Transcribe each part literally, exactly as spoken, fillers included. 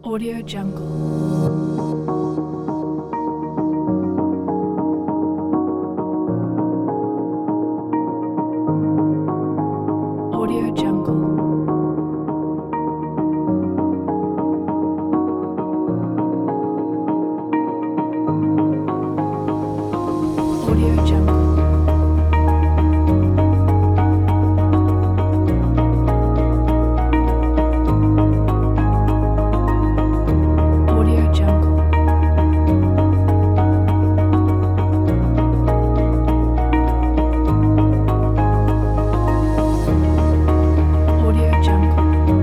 Audio Jungle. Audio Jungle. Audio Jungle. Audio Jungle. Audio Jungle.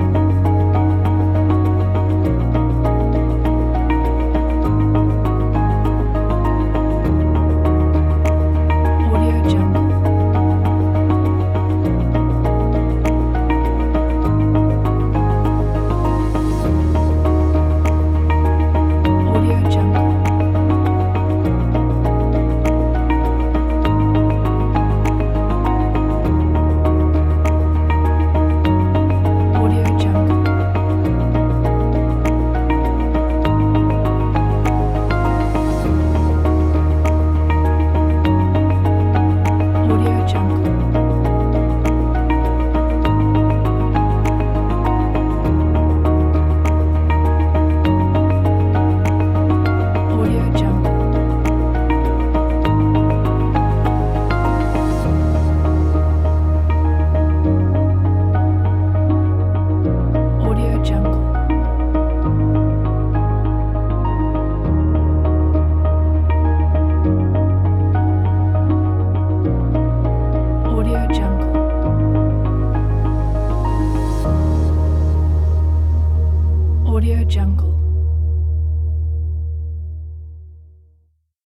Audio Jungle. Audio Jungle. Audio Jungle. Audio Jungle. Audio Jungle. Audio Jungle. Audio Jungle. Audio Jungle.